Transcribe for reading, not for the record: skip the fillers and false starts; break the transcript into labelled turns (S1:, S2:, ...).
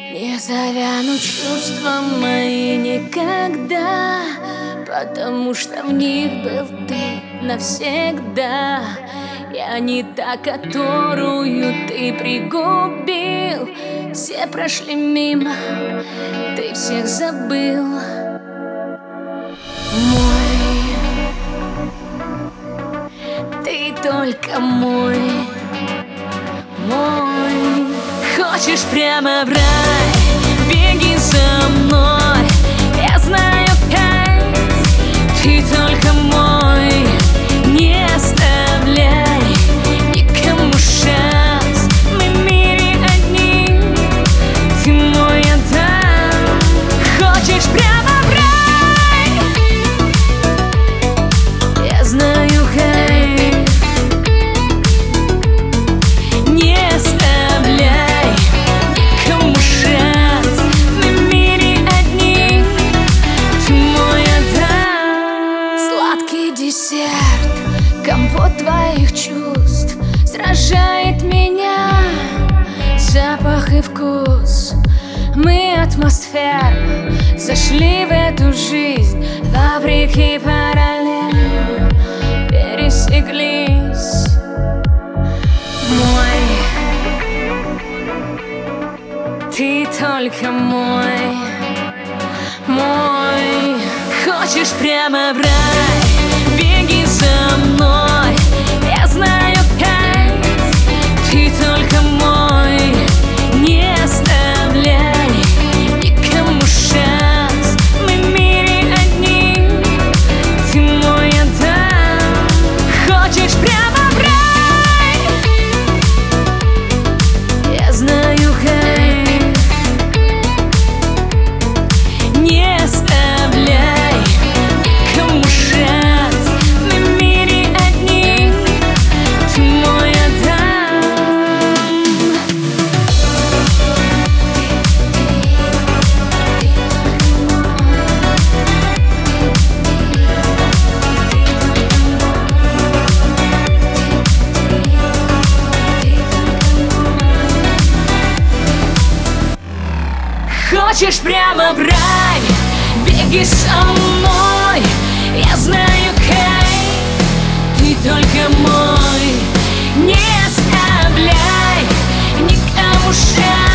S1: Не завянут чувства мои никогда, потому что в них был ты навсегда. Я не та, которую ты пригубил. Все прошли мимо, ты всех забыл. Мой, ты только мой, мой. Хочешь прямо в рай, беги за мной. Я знаю кайф, ты только мой. Не оставляй никому шанс, мы в мире одни, ты мой отдам. Хочешь прямо в рай, я знаю кайф. Не оставляй никому шанс, мы в мире одни, ты мой отдам. Сладкий десерт, компот твоих чувств сражает меня. Запах и вкус, мы атмосферно зашли в эту жизнь. Фабрики параллельно пересеклись. Мой, ты только мой, мой. Хочешь прямо в рай, беги за мной. Я знаю кайф, ты только мой. Не оставляй никому шанс, мы в мире одни, ты мой отдам. Хочешь прямо в рай, я знаю кайф. Не оставляй никому шанс, мы в мире одни, ты мой отдам. Хочешь прямо в рай, беги со мной. Я знаю кайф, ты только мой. Не оставляй никому шанс.